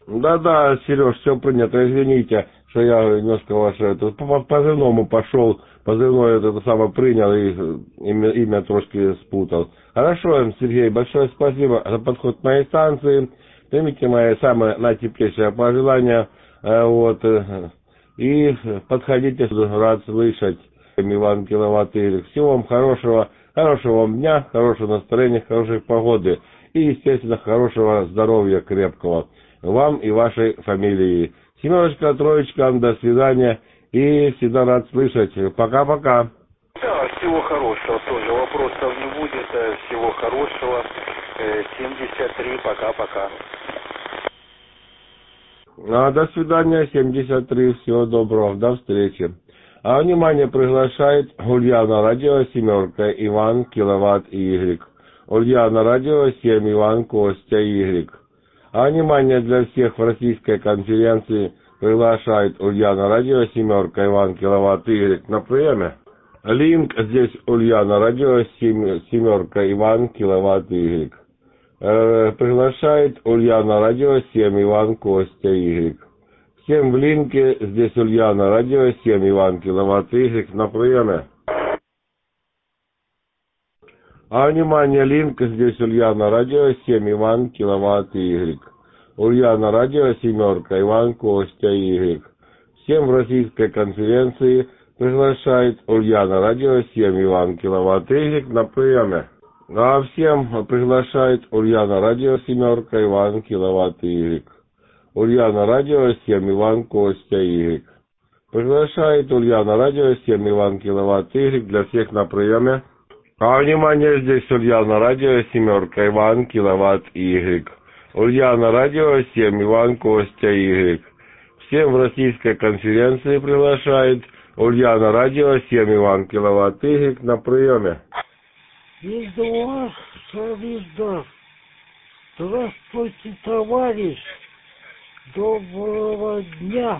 Да-да, Сереж, все принято. Извините, что я немножко ваше по позывному пошел, позывной это самое принял и имя трошки спутал. Хорошо, Сергей, большое спасибо за подход к моей станции. Примите мои самые наитеплейшие пожелания. И подходите, рад слышать. Иван Киловатт. Всего вам хорошего, хорошего вам дня, хорошего настроения, хорошей погоды и, естественно, хорошего здоровья крепкого вам и вашей фамилии. Семерочка, троечка, до свидания и всегда рад слышать. Пока-пока. Да, всего хорошего тоже. Вопросов не будет. Всего хорошего. 73. Пока-пока. До свидания, 73. Всего доброго. До встречи. Внимание, приглашает Ульяна Радио, семерка, Иван, Киловатт и Y. Ульяна Радио, 7, Иван, Костя, Y. Внимание, для всех в российской конференции приглашает Ульяна Радио, семерка, Иван, Киловатт и Y на приеме. Линк здесь Ульяна Радио, семерка, Иван, Киловатт и Y. Приглашает Ульяна Радио, 7, Иван, Костя, Y. Всем в линке, здесь Ульяна Радио, 7, Иван, Киловатт и Y на приеме. Внимание, линк, здесь Ульяна Радио, 7, Иван, Киловатт и Y. Ульяна Радио, семерка, Иван, Костя и Y. Всем в российской конференции приглашает Ульяна Радио, 7, Иван, Киловатт и Y на приеме. Всем приглашает Ульяна Радио, семерка, Иван, Киловатт и Y. Ульяна Радио, 7, Иван, Костя и Y. Приглашает Ульяна Радио, 7, Иван, Киловатт и Y для всех на приеме. Внимание, здесь Ульяна Радио, семерка, Иван, Киловатт и Y. Ульяна Радио, 7, Иван, Костя и Y. Всем в российской конференции приглашает Ульяна Радио, 7, Иван, Киловатт и Y на приеме. Эдуард Солидар. Здравствуйте, товарищ. Доброго дня.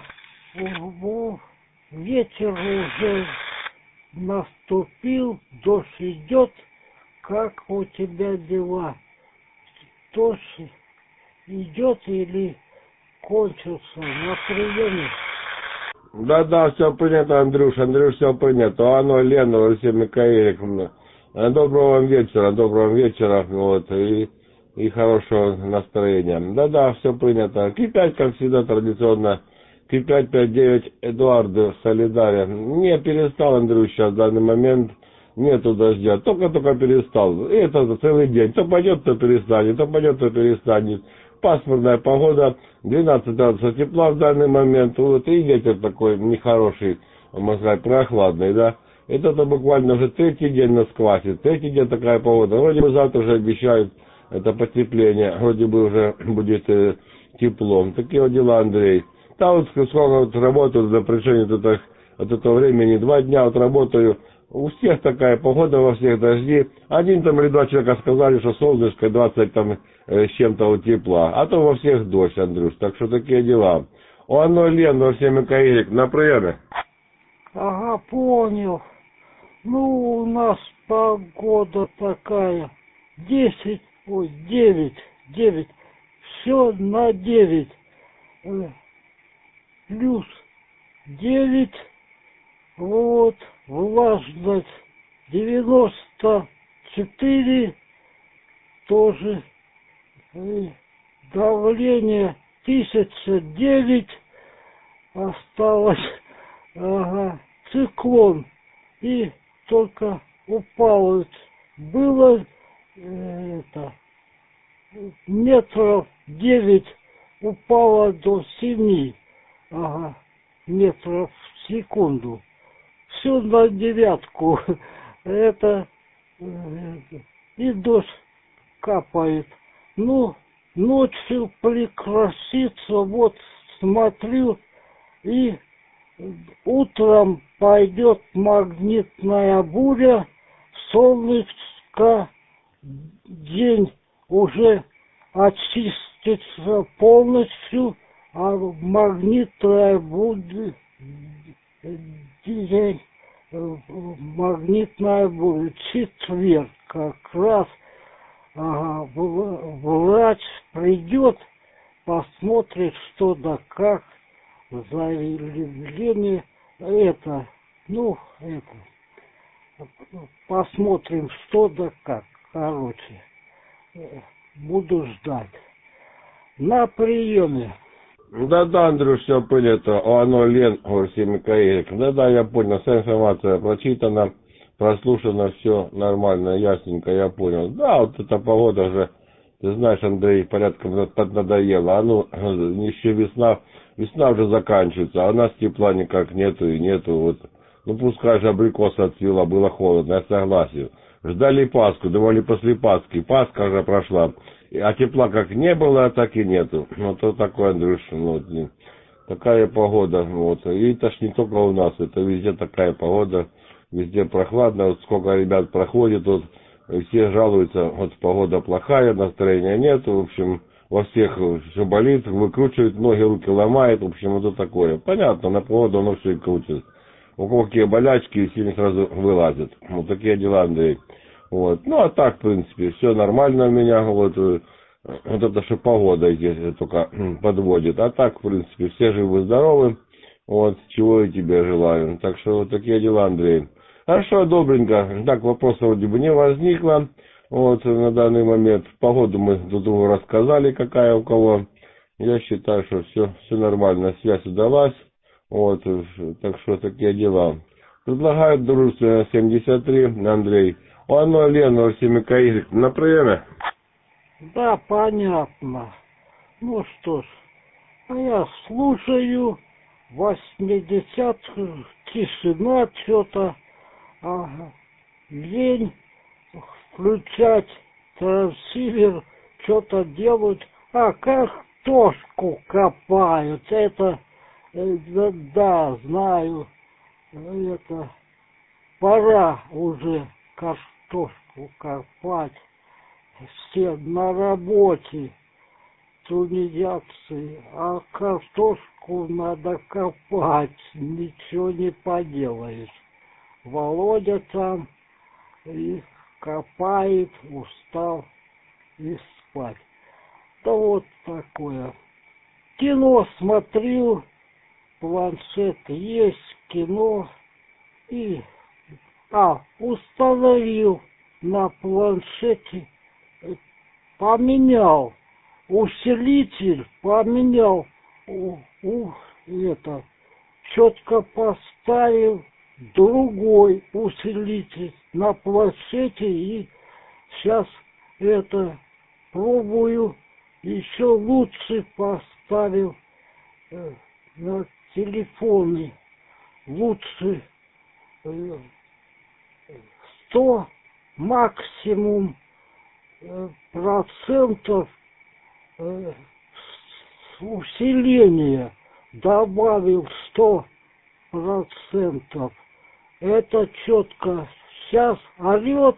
Вечер уже наступил, дождь идет. Как у тебя дела? Дождь идет или кончился на приеме? Да, все принято, Андрюш, все принято. Лена, всем Микаэлик. Доброго вам вечера, и хорошего настроения. Да, все принято. К5, как всегда, традиционно. К5, 5-9, Эдуард, Солидария. Не перестал, Андрюш, сейчас в данный момент нету дождя. Только перестал. И это целый день. То пойдет, то перестанет, то пойдет, то перестанет. Пасмурная погода, 12 градусов тепла в данный момент. И ветер такой нехороший, можно сказать, прохладный, да. Это буквально уже третий день нас квасит. Третий день такая погода. Вроде бы завтра уже обещают это потепление. Вроде бы уже будет тепло. Такие дела, Андрей. Да, сколько работаю на причине от этого времени. 2 дня работаю. У всех такая погода, во всех дожди. Один или 2 человека сказали, что солнышко 20 с чем-то тепла. А то во всех дождь, Андрюш. Так что такие дела. Лен, всем Микаэлик на приеме. Ага, понял. У нас погода такая. 9. Все на 9. Плюс 9. Влажность 94. Тоже. Давление 1009. Осталось. Ага. Циклон. И только упало. Было метров 9, упало до 7 метров в секунду. Все на 9. И дождь капает. Ночью прекратится. Смотрю, и утром пойдет магнитная буря, солнышко, день уже очистится полностью, а магнитная буря, четверг как раз, врач придет посмотришь, что да как, заявление, это, посмотрим, что да как, короче, буду ждать. На приеме. Да-да, Андрюш, все понято. Оно Лен, Микаэль. Да-да, я понял. Вся информация прочитана, прослушана, все нормально, ясненько, я понял. Да, вот эта погода же, ты знаешь, Андрей, порядком надоела. А ну, еще весна уже заканчивается, а у нас тепла никак нету и нету. Вот. Ну, пускай же абрикос отцвела, было холодно, я согласен. Ждали Пасху, думали после Пасхи. Пасха уже прошла. А тепла как не было, так и нету. Ну, то такое, Андрюш, такая погода. Вот. И это ж не только у нас, это везде такая погода. Везде прохладно. Вот сколько ребят проходит, вот, все жалуются, вот погода плохая, настроения нет. В общем, во всех все болит, выкручивает ноги, руки ломает. В общем, это такое. Понятно, на погоду оно все и крутит. У кого какие болячки, и все сразу вылазят. Вот такие дела, Андрей. Вот. Ну, а так, в принципе, все нормально у меня. Вот это что погода здесь только подводит. А так, в принципе, все живы-здоровы. Вот, чего и тебе желаю. Так что вот такие дела, Андрей. Хорошо, добренько. Так, вопросов вроде бы не возникло. Вот, на данный момент. Погоду мы друг другу рассказали, какая у кого. Я считаю, что все нормально. Связь удалась. Вот, так что такие дела. Предлагают дружественное 73, Андрей. Оно Лена, Микаэль. На приеме. Да, понятно. Ну что ж, а я слушаю, 80 тишина что-то, лень включать трансивер, что-то делают, картошку копают, это, да, знаю, это, пора уже картошку копать. Все на работе, тунеядцы, а картошку надо копать, ничего не поделаешь. Володя там и копает, устал и спать. Да вот такое. Кино смотрю, планшет есть, кино и... установил на планшете, поменял усилитель, поменял, четко поставил другой усилитель на планшете и сейчас пробую еще лучше поставил на телефоне, лучше 100 максимум процентов усиления добавил 100%. Это четко. Сейчас орет,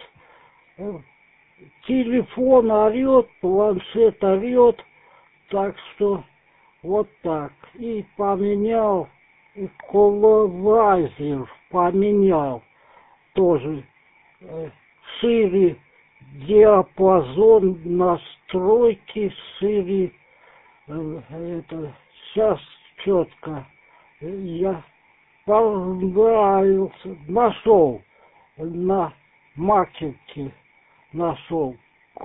телефон орет, планшет орет. Так что вот так. И поменял эквалайзер, поменял тоже шире диапазон настройки, шире сейчас четко. Я понравился, нашел на макете, нашел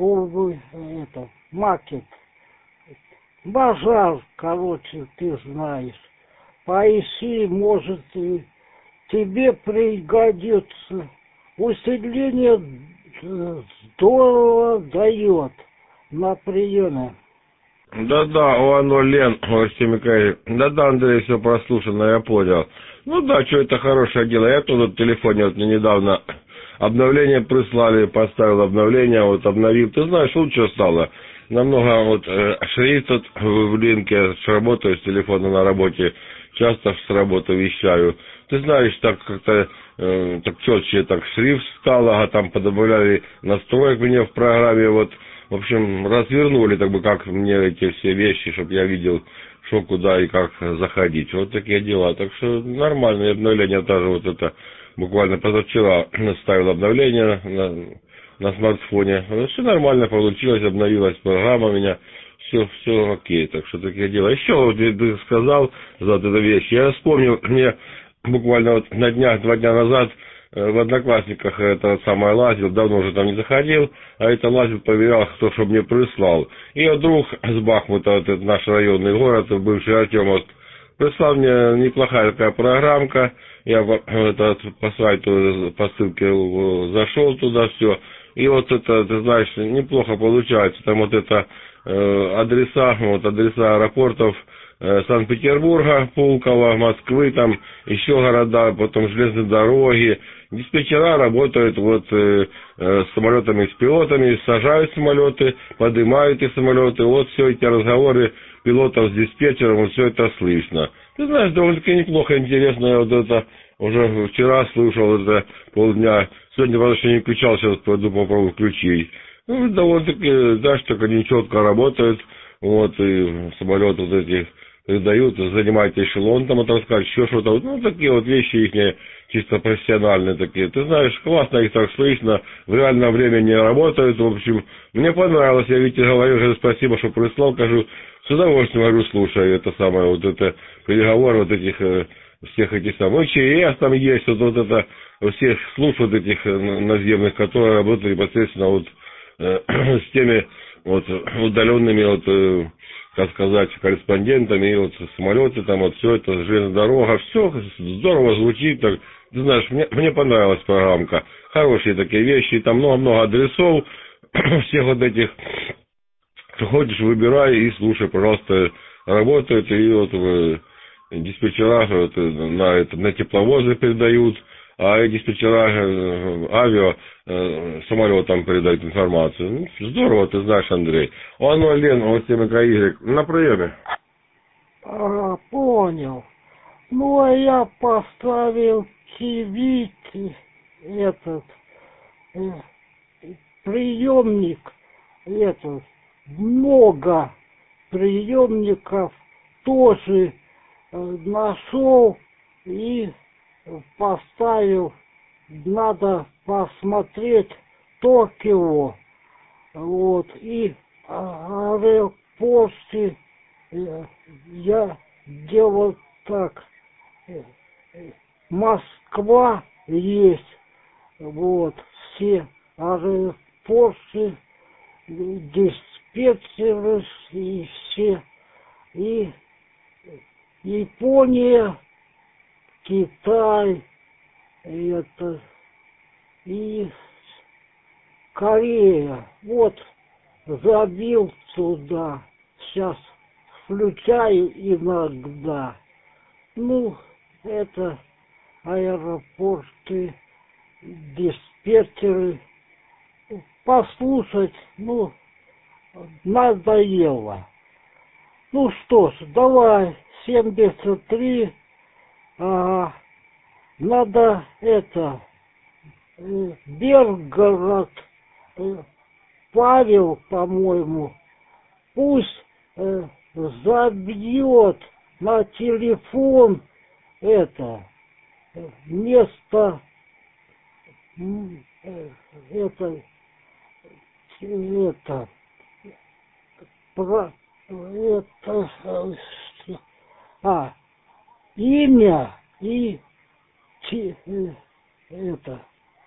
макет. Базар, короче, ты знаешь. Поищи, может, и тебе пригодится. Усиление здорово дает на приеме. Да-да, оно Лен, Микаэль. Да-да, Андрей, все прослушано, я понял. Ну да, что это хорошее дело. Я тут в телефоне вот мне недавно обновление прислали, поставил обновление, вот обновил. Ты знаешь, лучше стало. Намного вот шрифт тут в линке, с работаю с телефона на работе, часто с работы вещаю. Ты знаешь, так как-то так четче так шрифт стало, а там подобавляли настроек мне в программе, вот, в общем, развернули, так бы, как мне эти все вещи, чтобы я видел, что, куда и как заходить. Вот такие дела. Так что нормальное обновление, даже вот это, буквально позавчера ставил обновление на смартфоне. Все нормально получилось, обновилась программа у меня, все окей, так что такие дела. Еще вот ты сказал за вот эту вещь, я вспомнил, мне буквально вот на днях, 2 дня назад в Одноклассниках это самое лазил, давно уже там не заходил, а это лазил, проверял, кто что мне прислал. И вот друг с Бахмута, вот этот наш районный город, бывший Артем, вот, прислал мне неплохая такая программка, я по сайту, по ссылке зашел туда, все. И вот это, ты знаешь, неплохо получается. Там вот это адреса аэропортов Санкт-Петербурга, Пулково, Москвы, там еще города, потом железные дороги. Диспетчера работают вот с самолетами, с пилотами, сажают самолеты, поднимают эти самолеты. Вот все эти разговоры пилотов с диспетчером, вот все это слышно. Ты знаешь, довольно-таки неплохо, интересно, я вот это уже вчера слушал, это полдня. Сегодня, потому что не включал, сейчас пойду попробую включить. Ну, довольно-таки, знаешь, так они четко работают. Вот, и самолеты вот эти передают, занимают эшелон, там отраскать, еще что-то. Ну, такие вот вещи их чисто профессиональные такие. Ты знаешь, классно их так слышно, в реальном времени работают. В общем, мне понравилось, я Вите говорю, спасибо, что прислал, кажу, с удовольствием, говорю, слушай, это самое, вот это переговоры вот этих, всех этих самых, ЧС там есть, вот это, всех служб вот этих наземных, которые работают непосредственно вот с теми вот удаленными вот, как сказать, корреспондентами, и вот самолеты, там вот все это, железная дорога, все здорово звучит, так, ты знаешь, мне понравилась программка, хорошие такие вещи, там много-много адресов, всех вот этих, хочешь, выбирай и слушай, пожалуйста, работает, и вот диспетчера вот, на тепловозы передают, а диспетчера авиа самолетам передают информацию. Ну, здорово, ты знаешь, Андрей. Оно, Лен, вот МКY на приеме. Понял. Ну, а я поставил TV, этот, приемник, этот, много приемников тоже нашел и поставил. Надо посмотреть Токио, вот, и аэропорты я делал так. Москва есть, вот, все аэропорты, диспетчеры и все, и Япония, Китай, это, и Корея. Вот, забил туда, сейчас включаю иногда. Ну, это аэропорты, диспетчеры. Послушать, ну, надоело. Ну что ж, давай, 73, надо это, Белгород, Павел, по-моему, пусть забьет на телефон это место, это имя и это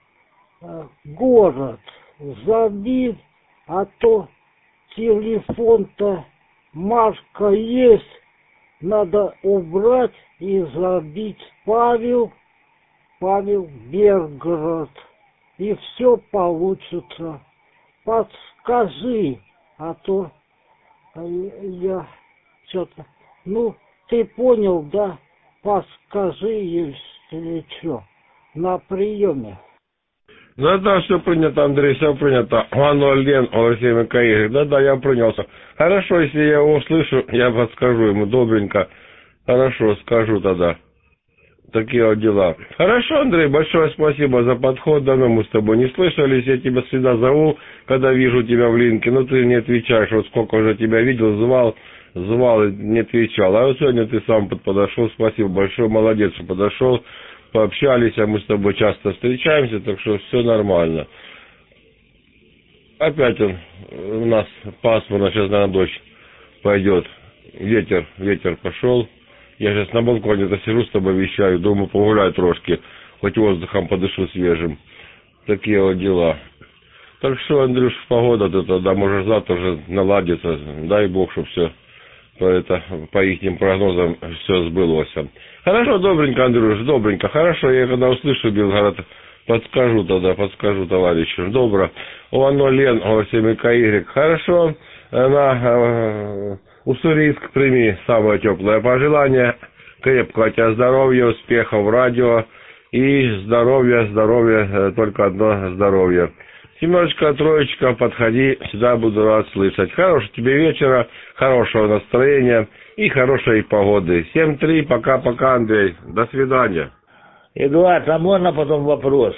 город забить, а то телефон-то марка есть, надо убрать и забить Павел Белгород, и все получится. Подскажи, а то я что-то... Ну, ты понял, да? Подскажи, если что, на приеме. Да, все принято, Андрей, все принято. Оно, Лен, Олексій МКY. Да, я принялся. Хорошо, если я его услышу, я подскажу ему добренько. Хорошо, скажу тогда. Такие вот дела. Хорошо, Андрей, большое спасибо за подход. Давно мы с тобой не слышались. Я тебя всегда зову, когда вижу тебя в линке. Но ты не отвечаешь. Вот сколько уже тебя видел, звал и не отвечал. А вот сегодня ты сам подошел. Спасибо большое. Молодец, что подошел. Пообщались, а мы с тобой часто встречаемся, так что все нормально. Опять у нас пасмурно, сейчас, наверное, дождь пойдет. Ветер пошел. Я сейчас на балконе сижу с тобой вещаю, думаю, погуляю трошки, хоть воздухом подышу свежим. Такие вот дела. Так что, Андрюш, погода-то тогда, может, завтра уже наладится. Дай бог, чтобы все по ихним прогнозам все сбылось. Хорошо, добренько, Андрюш, добренько. Хорошо, я когда услышу Белгород, подскажу, товарищу. Добро. О0Н, О7КY. Хорошо. На Уссурийск прими самое теплое пожелание. Крепкого тебя здоровья, успехов в радио. И здоровья, только одно здоровье. 7, 3, подходи, всегда буду рад слышать. Хорошего тебе вечера, хорошего настроения и хорошей погоды. 7-3, пока-пока, Андрей. До свидания. Эдуард, а можно потом вопрос?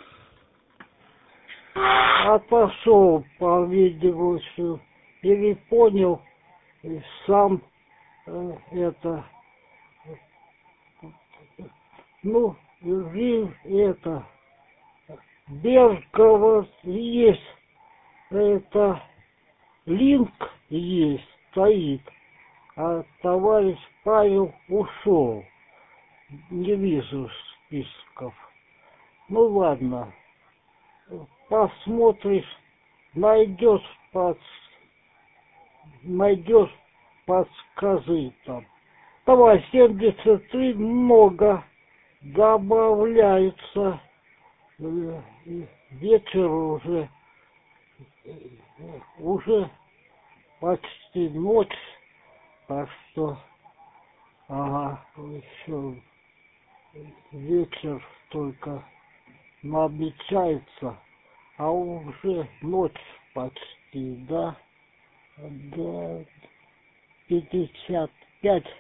Отошел по видео все, перепонял, и сам это, ну, это, Беркова есть, это, линк есть, стоит, а товарищ Павел ушел, не вижу списков. Ну ладно, посмотришь, найдешь, подскажи там. Давай, 73 много добавляется. Вечер уже почти ночь, так что, ага, еще вечер только намечается, а уже ночь почти, да, 55,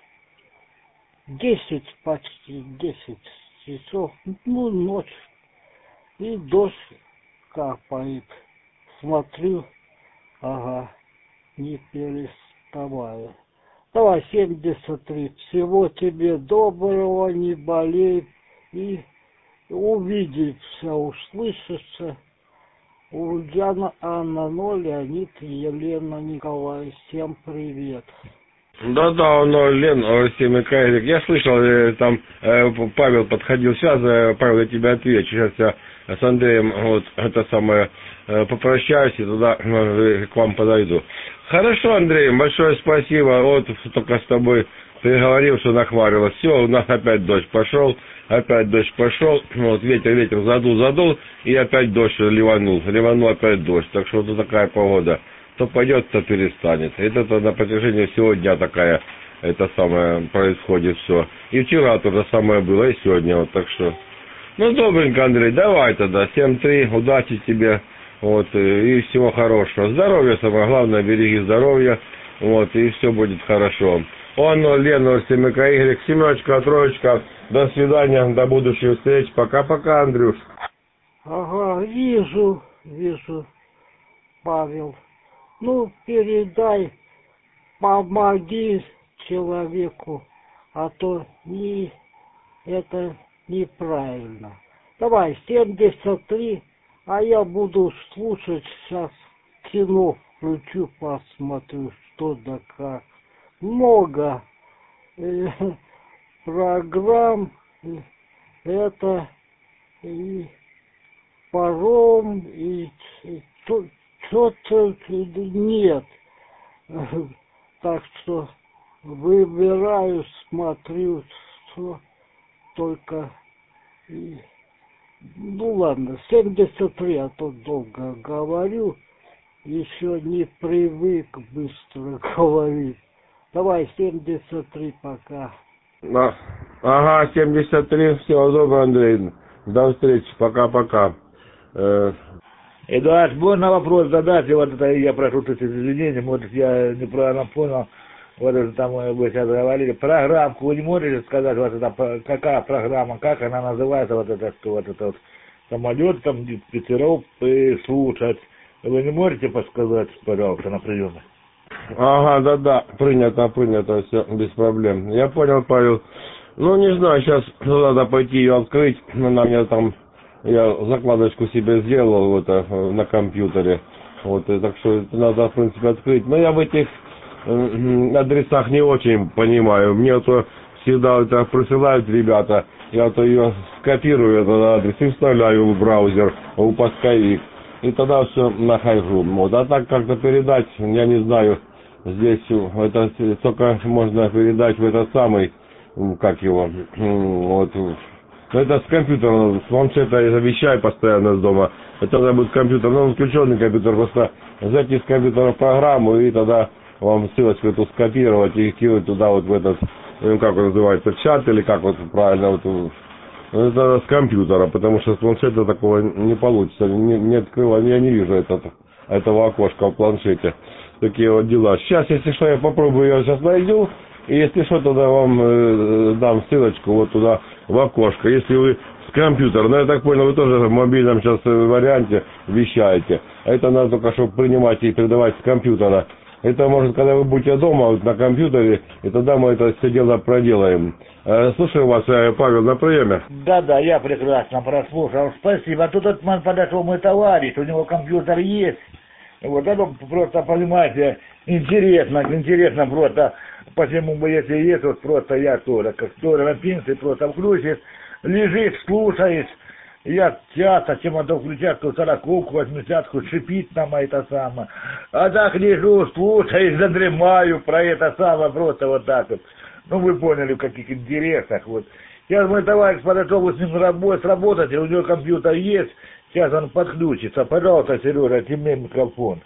10 почти, 10 часов, ну, ночь. И дождь капает. Смотрю, ага, не переставая. Давай, 73. Всего тебе доброго, не болей. И увидимся, услышишься. Ульяна, Анна, Леонид, Елена, Николай. Всем привет. Да, Лен, О7КY. Я слышал, там Павел подходил. Сейчас, Павел, я тебе отвечу. Сейчас я с Андреем вот это самое попрощаюсь и туда к вам подойду. Хорошо, Андрей, большое спасибо. Вот только с тобой переговорил, что нахмарилось. Все, у нас опять дождь пошел. Вот ветер задул, и опять дождь ливанул опять дождь. Так что вот такая погода. То пойдет, то перестанет. Это на протяжении всего дня такая, это самое происходит все. И вчера то же самое было, и сегодня вот, так что. Ну, добренько, Андрей, давай тогда, 7-3, удачи тебе, вот, и всего хорошего. Здоровья, самое главное, береги здоровье, вот, и все будет хорошо. Лена, 7КY, 7, 3, до свидания, до будущих встреч, пока-пока, Андрюш. Ага, вижу, Павел. Ну, передай, помоги человеку, а то это неправильно. Давай, 73, а я буду слушать сейчас кино, включу, посмотрю, что да как. Много программ, это и паром, и что-то нет. Так что выбираю, смотрю, что только... Ну ладно, 73, а то долго говорю, еще не привык быстро говорить. Давай, 73 пока. Ага, 73, всего доброго, Андрей. До встречи, пока-пока. Эдуард, можно вопрос задать? И вот это я прошу тут извинения, может, я неправильно понял. Вот это там вы сейчас говорили. Программку вы не можете сказать, вот это, какая программа, как она называется, вот это, что вот это вот самолет, там, ветеров слушать. Вы не можете подсказать, пожалуйста, на приеме? Ага, да, принято, все, без проблем. Я понял, Павел. Ну, не знаю, сейчас надо пойти ее открыть. Она мне там, я закладочку себе сделал вот, на компьютере. Вот, и так что надо, в принципе, открыть. Но я в этих адресах не очень понимаю. Мне вот всегда это присылают ребята, я вот ее скопирую, этот адрес, и вставляю в браузер, в поисковик. И тогда все нахожу. Вот. А так как-то передать, я не знаю, здесь это только можно передать в этот самый, как его, вот. Но это с компьютера, с планшета я завещаю постоянно с дома. Это тогда будет компьютер, ну включенный компьютер, просто зайти с компьютера в программу и тогда вам ссылочку эту скопировать и кинуть туда вот в этот, как он называется, чат или как вот правильно, вот, это с компьютера, потому что с планшета такого не получится, не открыла, я не вижу этого окошка в планшете. Такие вот дела. Сейчас, если что, я попробую, я сейчас найду. И если что, тогда вам дам ссылочку вот туда в окошко. Если вы с компьютера, ну я так понял, вы тоже в мобильном сейчас варианте вещаете. Это надо только, чтобы принимать и передавать с компьютера. Это может, когда вы будете дома вот, на компьютере, и тогда мы это все дело проделаем. Слушаю вас, Павел, на приеме. Да, я прекрасно прослушал. Спасибо. А тут этот подошел мой товарищ, у него компьютер есть. Вот это просто, понимаете, интересно просто, почему бы если есть, вот просто я тоже, как тоже на пенсии, просто включишь, лежишь, слушаешь, я часто, чем это включать, то 40-ку, 80-ку, шипит там это самое, а так лежу, слушаю, задремаю про это самое, просто вот так вот. Ну вы поняли, в каких интересах, вот. Сейчас мой товарищ подошел с ним сработать, и у него компьютер есть. Сейчас он подключится. Пожалуйста, Сережа, тебе микрофон.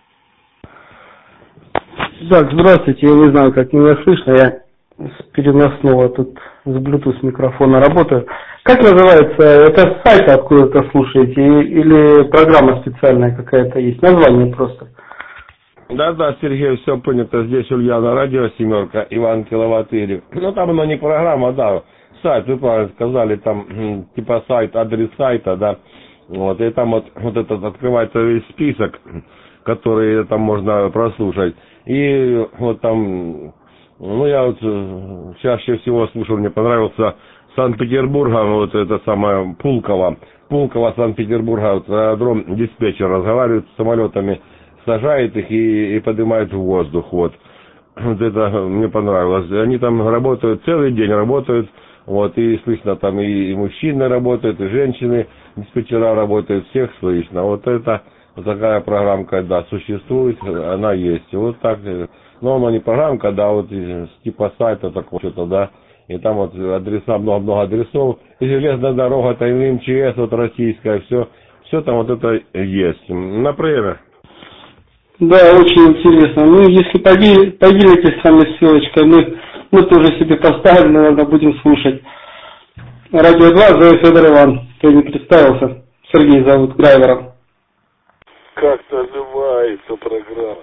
Так, здравствуйте. Я не знаю, как меня слышно. Я с переносного тут с Bluetooth микрофона работаю. Как называется? Это с сайта откуда-то слушаете? Или программа специальная какая-то есть? Название просто. Да, Сергей, все понято. Здесь Ульяна, радио «Семерка», Иван Киловатырик. Ну, там оно не программа, да. Сайт, вы правильно сказали, там типа сайт, адрес сайта, да. Вот, и там вот этот открывается весь список, который там можно прослушать. И вот там, ну я вот чаще всего слушал, мне понравился Санкт-Петербурга, вот это самое Пулково, Санкт-Петербурга, вот, аэродром диспетчер разговаривает с самолетами, сажает их и поднимает в воздух, вот. Вот это мне понравилось. Они там работают, целый день работают. Вот, и слышно там и мужчины работают, и женщины, диспетчера работают, всех слышно. Вот это, вот такая программка, да, существует, она есть. Вот так, но она не программка, да, вот типа сайта такого что-то, да. И там вот адреса, много адресов. И железная дорога, там и МЧС, вот российская, все там вот это есть. Например. Да, очень интересно. Ну, если поделитесь с вами ссылочкой, мы тоже себе поставили, наверное, будем слушать. Радио 2, Зоя Федор Иван. Кто не представился? Сергей зовут, драйвером. Как называется программа?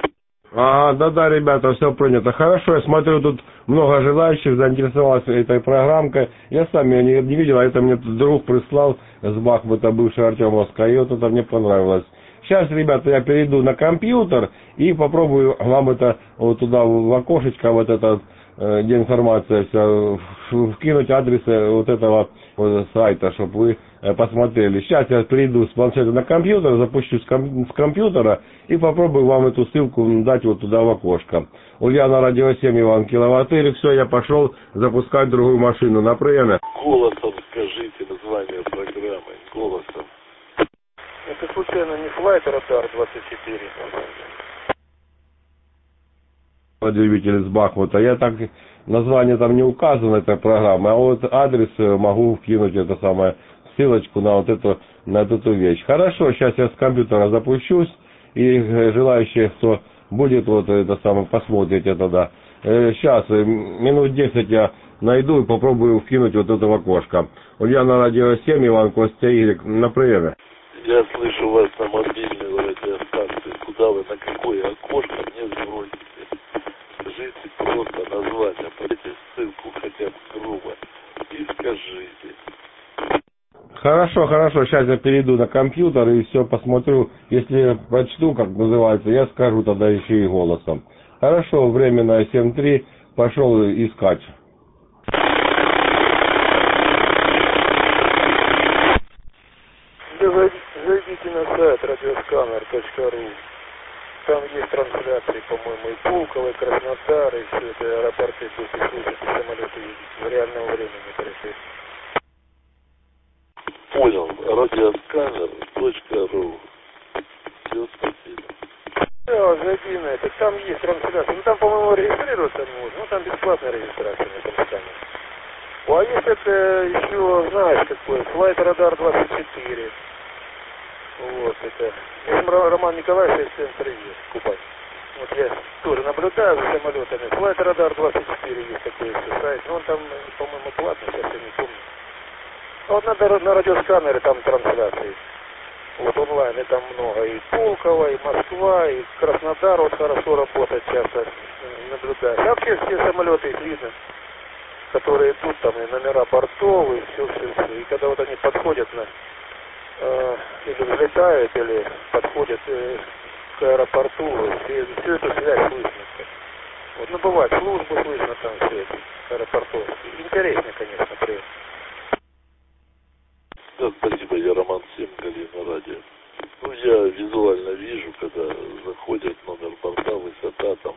Да, ребята, все принято. Хорошо, я смотрю, тут много желающих заинтересовалось этой программкой. Я сам ее не видел, а это мне друг прислал с Бахмута, бывший Артемовска, и вот это мне понравилось. Сейчас, ребята, я перейду на компьютер и попробую вам это вот туда в окошечко, вот это, где информация вся, вкинуть адрес вот этого вот сайта, чтобы вы посмотрели. Сейчас я перейду с планшета на компьютер, запущу с компьютера и попробую вам эту ссылку дать вот туда в окошко. Ульяна, радио 7, Иван Киловатырик. Все, я пошел запускать другую машину на приеме. Голосом скажите название программы. Голосом. Это случайно не Flight Radar 24? Двигатель с Бахмута. Я так, название там не указано этой программы, а вот адрес могу вкинуть, это самое, ссылочку на вот эту вещь. Хорошо, сейчас я с компьютера запущусь, и желающие, кто будет вот это самое, посмотреть это, да. Сейчас, минут 10 я найду и попробую вкинуть вот это в окошко. Ульяна, радио 7, Иван, Костя, Игорь, на приеме. Я слышу вас на мобильной радиостанции. Куда вы, на какое окошко мне звоните? Скажите просто название, подайте ссылку хотя бы грубо и скажите. Хорошо, сейчас я перейду на компьютер и все посмотрю. Если прочту, как называется, я скажу тогда еще и голосом. Хорошо, временно 7.3, пошел искать. Зайдите на сайт radioScanner.ru. там есть трансляции, по-моему, и Пулково, и Краснодар, и все это аэропорты тут и служат, и самолеты в реальном времени происходит. Понял. Радиосканер.ру. Все, спасибо. Да, зайди на это, там есть трансляция. Ну там, по-моему, регистрироваться можно, ну там бесплатная регистрация на этом сканере. А есть это еще, знаешь, какое, Flight Radar 24. Вот это. Роман Николаевич из центра есть, Кубань. Вот я тоже наблюдаю за самолетами. Flight Radar 24 есть такой еще сайт. Но он там, по-моему, платный, сейчас я не помню. А вот на радиосканере там трансляции. Вот онлайн, и там много. И Пулково, и Москва, и Краснодар вот хорошо работает часто. Наблюдаю. А вообще все самолеты их видно, которые идут, там и номера бортов, и все. И когда вот они подходят или взлетают, или подходят к аэропорту, всю эту связь слышно. Вот, ну бывает, службу слышно там все это, аэропортов. Интереснее, конечно, при. Да, спасибо, я Роман Семгалин на радио. Ну, я визуально вижу, когда заходят номер борта, высота там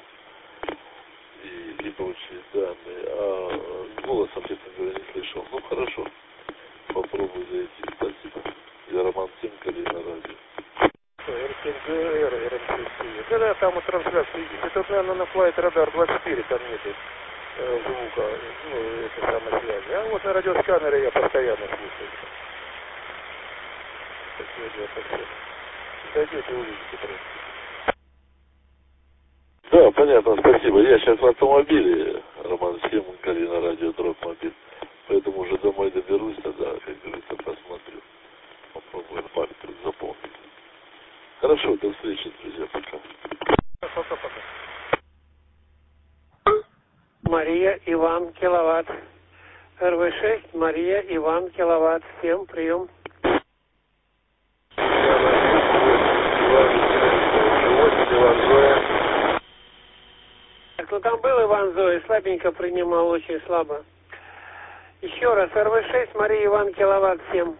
и прочие данные, а голосом, честно говоря, не слышал. Ну, хорошо, попробую зайти, спасибо. Я Роман Семгалин на радио. РТГР, РМЦ. Да, там вот трансляция есть. Это, наверное, на Flight Radar 24, там нет звука, ну, это самое связи. А вот на радиосканере я постоянно слушаю. Зайдете, увидите просто. Да, понятно, спасибо. Я сейчас в автомобиле, Роман Семгалин на радио Дропмобиль, поэтому уже домой доберусь, тогда, как говорится, посмотрю. Попробую фактор запомнить. Хорошо, до встречи, друзья, пока. Пока-пока. Мария, Иван, киловатт. РВ-6, Мария, Иван, киловатт. Всем прием. Так, ну там был Иван Зоя, слабенько принимал, очень слабо. Еще раз, РВ-6, Мария, Иван, киловатт. Всем.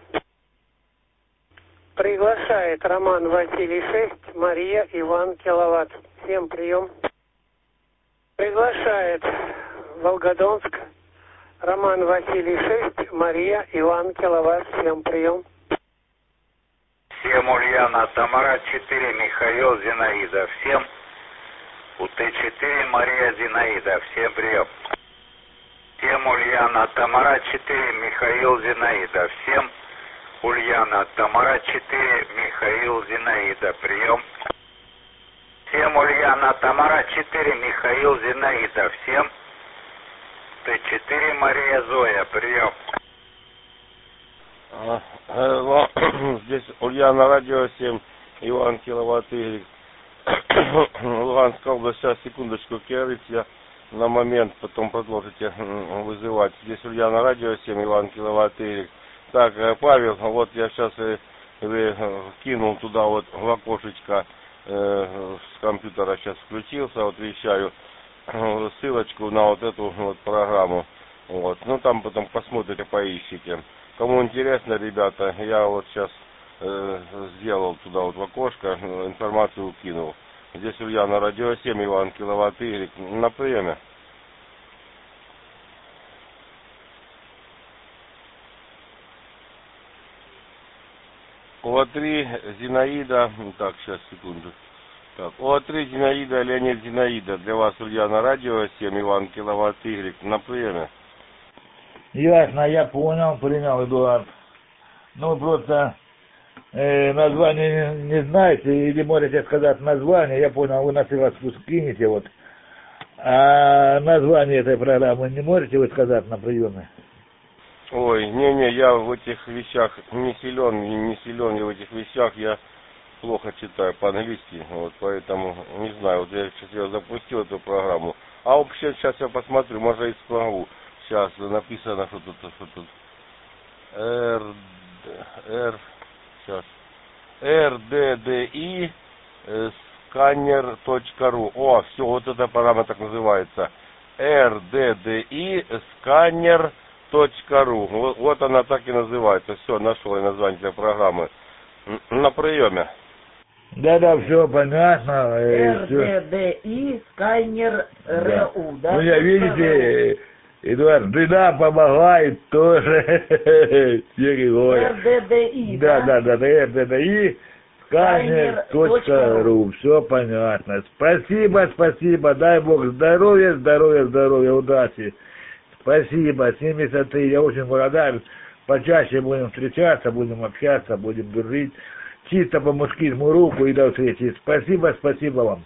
Приглашает Роман Василий 6, Мария, Иван, киловатт. Всем прием. Приглашает Волгодонск, Роман Василий 6, Мария, Иван, киловатт. Всем прием. Всем Ульяна, Тамара 4, Михаил, Зинаида. Всем УТ-4, Мария, Зинаида. Всем прием. Всем Ульяна, Тамара 4, Михаил, Зинаида. Всем Ульяна, Тамара 4, Михаил, Зинаида. Прием. Всем Ульяна, Тамара 4, Михаил, Зинаида. Всем Т4, Мария, Зоя. Прием. Здесь Ульяна, радио 7, Иван, киловатт Y. Луганская область, сейчас, секундочку, Керец, я на момент, потом продолжите вызывать. Здесь Ульяна, радио 7, Иван, киловатт Y. Так, Павел, вот я сейчас кинул туда вот в окошечко с компьютера, сейчас включился, вот вещаю ссылочку на вот эту вот программу. Вот. Ну там потом посмотрите, поищите. Кому интересно, ребята, я вот сейчас сделал туда вот в окошко, информацию укинул. Здесь Ульяна, радио 7, Иван, киловатт Y, на приеме. ОА-3 Зинаида, так, сейчас, секунду. Так, ОА-3 Зинаида, Леонид Зинаида, для вас Ульяна, радио 7, Иван, киловатт Y, на приеме. Ясно, я понял, принял, Эдуард. Ну, просто название не знаете, или можете сказать название, я понял, вы на ссылочку скинете, вот. А название этой программы не можете вы сказать на приеме? Ой, не-не, я в этих вещах не силен я в этих вещах, я плохо читаю по-английски, вот, поэтому, не знаю, вот я сейчас ее запустил, эту программу. А вообще, сейчас я посмотрю, может, и смогу. Сейчас написано, что тут сейчас, RDDI scanner.ru. О, все, вот эта программа так называется. RDDI scanner.ru. Вот она так и называется. Все, нашел я название этой программы. На приеме. Да, все понятно. РДДИ, скайнер РУ, да? Ну, я, видите, Эдуард, жена помогает тоже. РДДИ, да? Да, РДДИ, скайнер.ру, все понятно. Спасибо, дай Бог здоровья, удачи. Спасибо, 73, я очень благодарен. Почаще будем встречаться, будем общаться, будем дружить. Чисто по-мужски жму руку и до встречи. Спасибо вам.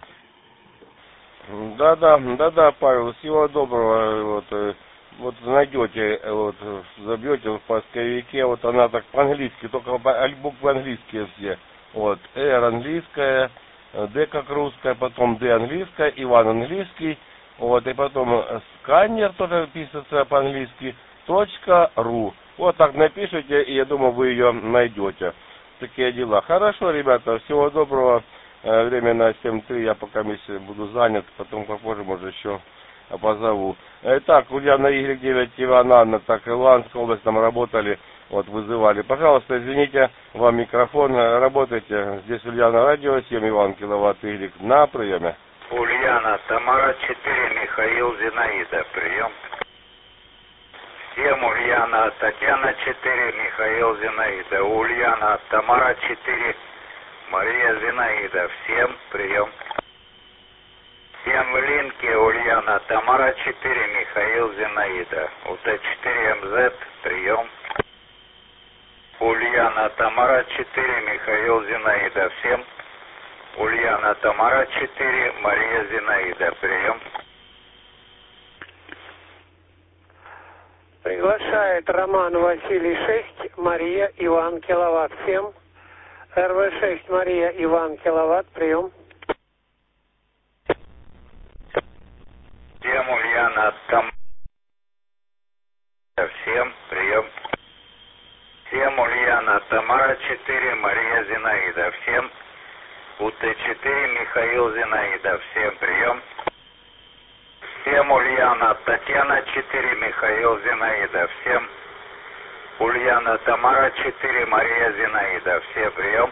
Да, Павел, всего доброго. Вот найдете, забьете в поисковике, вот она так по-английски, только буквы английские все. Вот, R английская, D как русская, потом D английская, Иван английский, вот, и потом сканер тоже пишется по-английски, .ру. Вот так напишите, и я думаю, вы ее найдете. Такие дела. Хорошо, ребята, всего доброго. Время на 7:03, я пока буду занят, потом попозже, может, еще позову. Итак, Ульяна Y9, Иван Анна, так, Иландская область, там работали, вот, вызывали. Пожалуйста, извините, вам микрофон, работайте. Здесь Ульяна радио, 7 Иван киловатт Y на приеме. Ульяна, Тамара 4, Михаил Зинаида, прием. 7, Ульяна, Татьяна 4, Михаил Зинаида. Ульяна, Тамара 4, Мария Зинаида. Всем прием. 7 в Линке, Ульяна, Тамара 4, Михаил Зинаида. УТ4МЗ, прием. Ульяна, Тамара 4, Михаил Зинаида. Всем. Ульяна, Тамара 4, Мария Зинаида. Прием. Приглашает Роман Василий 6, Мария Иван киловатт 7. РВ6 Мария Иван киловатт, прием. 7 Ульяна, Тамара. Всем прием. 7 Ульяна, Тамара 4, Мария Зинаида. Всем. УТ4 Михаил Зинаида. Всем прием. 7 Ульяна, Татьяна 4, Михаил Зинаида. Всем. Ульяна, Тамара 4, Мария Зинаида. Все прием.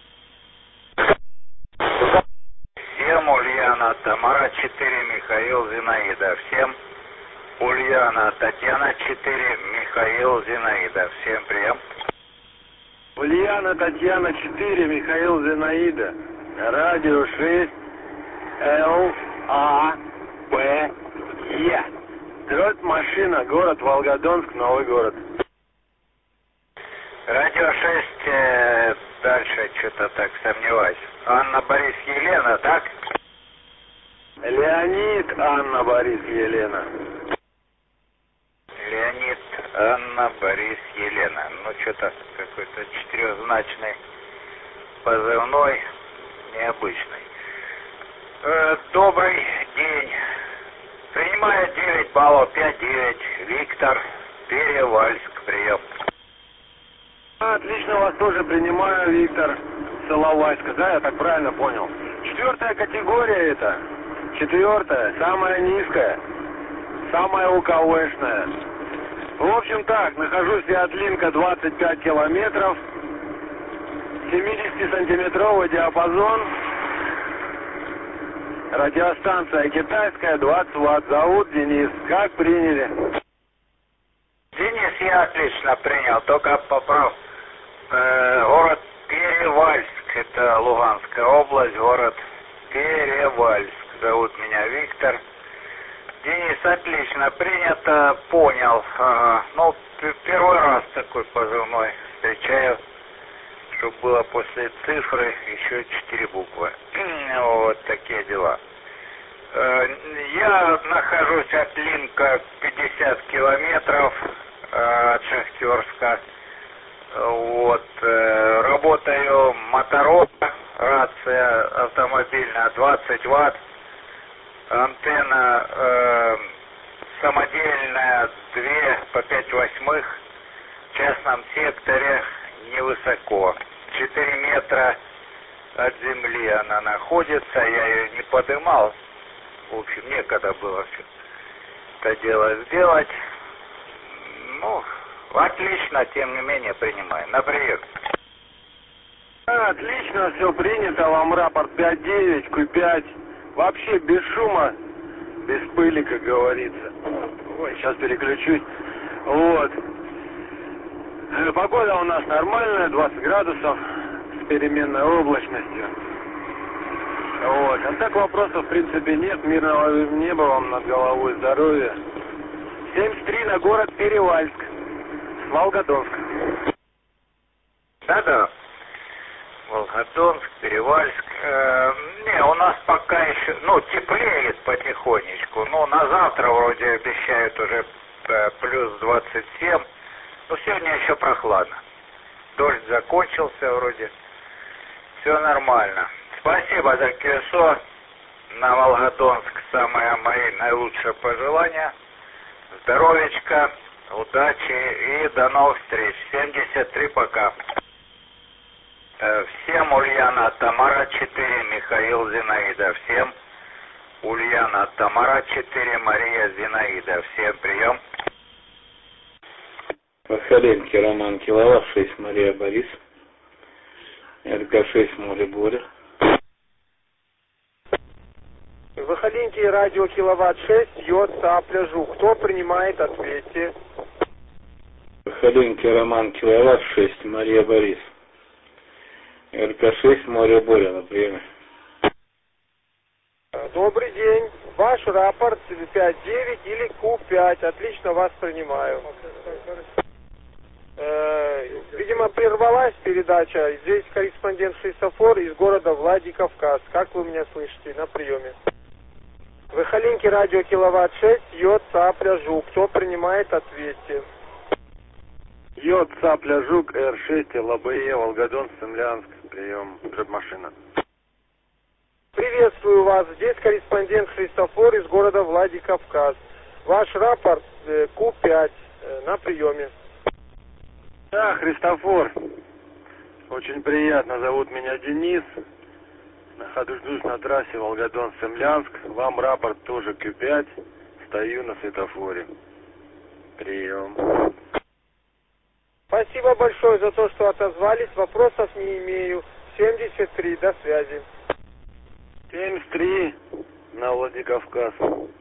7 Ульяна, Тамара 4, Михаил Зинаида. Всем. Ульяна, Татьяна 4, Михаил Зинаида. Всем прием. Ульяна, Татьяна 4, Михаил Зинаида. Радио 6, Л, А, П, Е. Дробь машина, город Волгодонск, Новый город. Радио 6, дальше что-то так сомневаюсь. Анна, Борис, Елена, так? Леонид, Анна, Борис, Елена. Леонид, Анна, Борис, Елена. Ну, что-то какой-то четырехзначный позывной, необычный. Добрый день. Принимаю 9 баллов, 5-9. Виктор, Перевальск, прием. Отлично, вас тоже принимаю, Виктор, Соловайска, да, я так правильно понял. 4-я категория это. 4-я, самая низкая, самая УКВшная. В общем так, нахожусь я от Линка 25 километров, 70-сантиметровый диапазон, радиостанция китайская, 20 Вт, зовут Денис, как приняли? Денис, я отлично принял, только поправ. Город Перевальск, это Луганская область, город Перевальск, зовут меня Виктор. Денис, отлично принято, понял. Ну, первый раз такой позывной встречаю, чтобы было после цифры еще 4 буквы. Вот такие дела. Я нахожусь от Линка 50 километров от Шахтерска. Вот, работаю Моторола, рация автомобильная 20 Вт. Антенна самодельная 2 по 5/8, в частном секторе, невысоко. 4 метра от земли она находится, я ее не подымал. В общем, некогда было все это дело сделать. Ну, отлично, тем не менее, принимаю. На прием. Отлично, все принято, вам рапорт 5-9, Q5. Вообще без шума, без пыли, как говорится. Ой, сейчас переключусь. Вот. Погода у нас нормальная, 20 градусов с переменной облачностью. Вот. А так вопросов в принципе нет. Мирного неба вам над головой, здоровья. 73 на город Перевальск. С Волгодонска. Да-да. Волгодонск, Перевальск. Не, у нас пока еще, теплеет потихонечку. На завтра вроде обещают уже плюс 27. Сегодня еще прохладно. Дождь закончился вроде. Все нормально. Спасибо за КСО. На Волгодонск самые мои наилучшие пожелания. Здоровечка, удачи и до новых встреч. 73 пока. Всем Ульяна, Тамара 4, Михаил, Зинаида. Всем Ульяна, Тамара 4, Мария, Зинаида. Всем прием. Вахаленки, Роман, Киловатт 6, Мария, Борис. РК-6, Море, Боря. Вахаленки, радио Киловатт 6, Йод, Цапля, Жук. Кто принимает, ответьте. Вахаленки, Роман, Киловатт 6, Мария, Борис. РК-6, Море, Боря, на приеме. Добрый день. Ваш рапорт 5-9 или Q5. Отлично, вас принимаю. Видимо, прервалась передача. Здесь корреспондент Христофор из города Владикавказ. Как вы меня слышите? На приеме. Вахаленки, радио Киловатт 6, Йод, Цапля, Жук. Кто принимает, ответьте. Йод, Цапля, Жук, Р6, ЛБЕ, Волгодон, Цемлянск. Прием, машина. Приветствую вас. Здесь корреспондент Христофор из города Владикавказ. Ваш рапорт Q5 на приеме. Да, Христофор. Очень приятно. Зовут меня Денис. Нахожусь на трассе Волгодон-Цемлянск. Вам рапорт тоже Q5. Стою на светофоре. Прием. Спасибо большое за то, что отозвались. Вопросов не имею. 73. До связи. 73 на Владикавказ.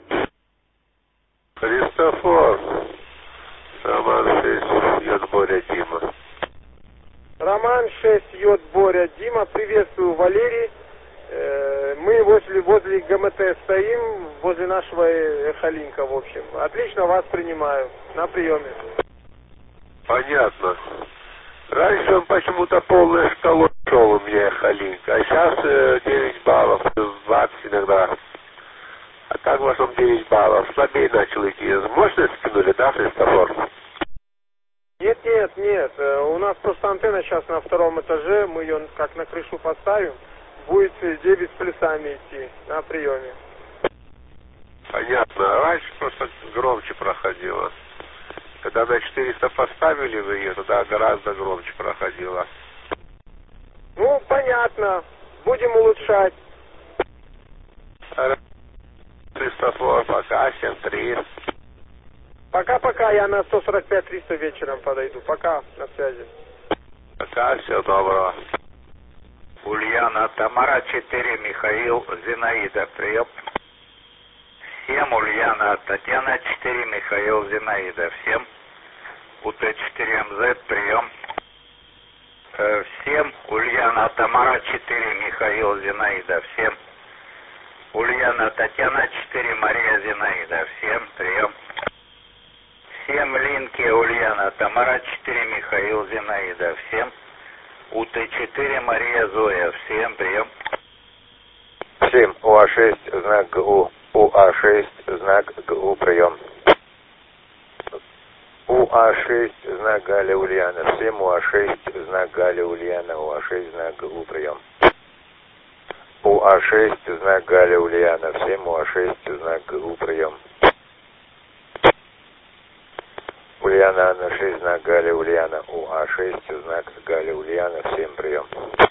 Христофор. Роман 6, Йод, Боря, Дима. Роман 6, Йод, Боря, Дима. Приветствую, Валерий. Мы возле ГМТ стоим, возле нашего Эхолинка, в общем. Отлично, вас принимаю. На приеме. Понятно. Раньше он почему-то полная шкала шел у меня Эхолинка, а сейчас 9 баллов, плюс 20 иногда. А так в основном 9 баллов. Слабее начал идти. Мощность скинули, да, Христофор? Нет. У нас просто антенна сейчас на втором этаже. Мы ее как на крышу поставим. Будет 9 с плюсами идти на приеме. Понятно. Раньше просто громче проходила. Когда на 400 поставили вы ее, тогда гораздо громче проходила. Понятно. Будем улучшать. Христофор, пока, 7-3. Пока-пока, я на 145-300 вечером подойду. Пока, на связи. Пока, всего доброго. Ульяна, Тамара 4, Михаил, Зинаида. Прием. Всем Ульяна, Татьяна 4, Михаил, Зинаида. Всем УТ-4МЗ. Прием. Всем Ульяна, Тамара 4, Михаил, Зинаида. Всем Ульяна, Татьяна 4, Мария, Зинаида. Всем прием. Всем Линки, Ульяна, Тамара 4, Михаил, Зинаида. Всем УТ-4, Мария, Зоя. Всем прием. Всем УА-6, знак ГУ. УА-6, знак ГУ, прием. УА-6, знак Галя Ульяна. Всем УА-6, знак Галя Ульяна. УА-6, знак ГУ, прием. УА-6, знак Галя Ульяна. Всем УА-6, знак ГУ, прием. Ульяна, Анна 6, знак Галя Ульяна. УА-6, знак Галя Ульяна. Всем прием.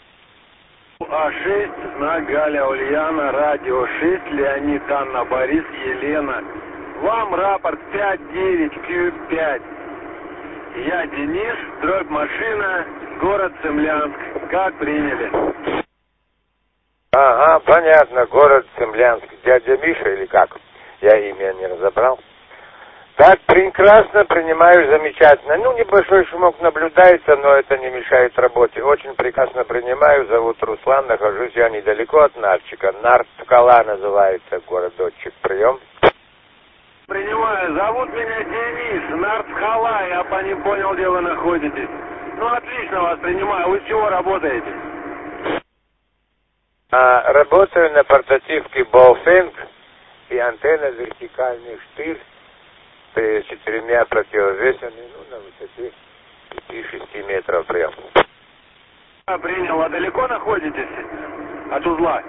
УА-6, знак Галя Ульяна, радио 6, Леонид, Анна, Борис, Елена. Вам рапорт 5-9, Q5. Я Денис, дробь машина, город Цемлянск. Как приняли? Ага, понятно, город Цемлянск. Дядя Миша или как? Я имя не разобрал. Так, прекрасно, принимаю, замечательно. Ну, небольшой шумок наблюдается, но это не мешает работе. Очень прекрасно принимаю, зовут Руслан, нахожусь я недалеко от Нарчика. Нарткала называется городочек. Прием. Принимаю, зовут меня Денис, Нарткала, я не понял, где вы находитесь. Ну, отлично вас принимаю, вы с чего работаете? Работаю на портативке Baofeng и антенна вертикальный штырь с 4 противовесами, на высоте 5-6 метров прям. Принял, а далеко находитесь от узла?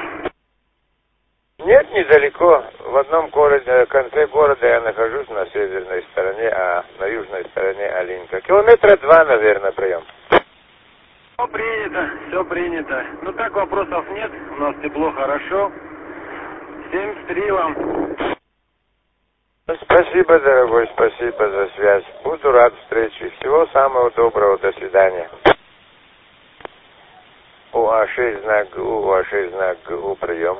Нет, недалеко. В одном конце города я нахожусь на северной стороне, а на южной стороне Алинка. Километра 2, наверное, прием. Все принято. Ну так, вопросов нет, у нас тепло, хорошо. 73 вам. Спасибо, дорогой, спасибо за связь. Буду рад встрече. Всего самого доброго, до свидания. УА6 знак ГУ, УА6 знак ГУ, прием.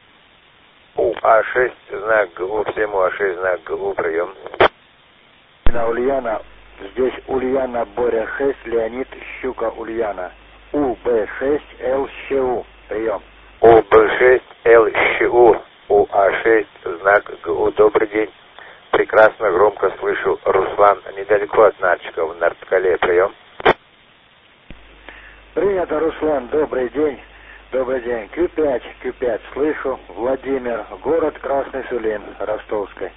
УА6 знак ГУ, всем УА6 знак ГУ, прием. Ульяна, здесь Ульяна, Боря 6, Леонид, Щука, Ульяна. УБ6, ЛЩУ, прием. УБ6, ЛЩУ, УА6 знак ГУ, добрый день. Прекрасно, громко слышу. Руслан, недалеко от Нарчика, в Нарткале, прием. Принято, Руслан, добрый день. Добрый день. Q5, слышу. Владимир, город Красный Сулин, Ростовской.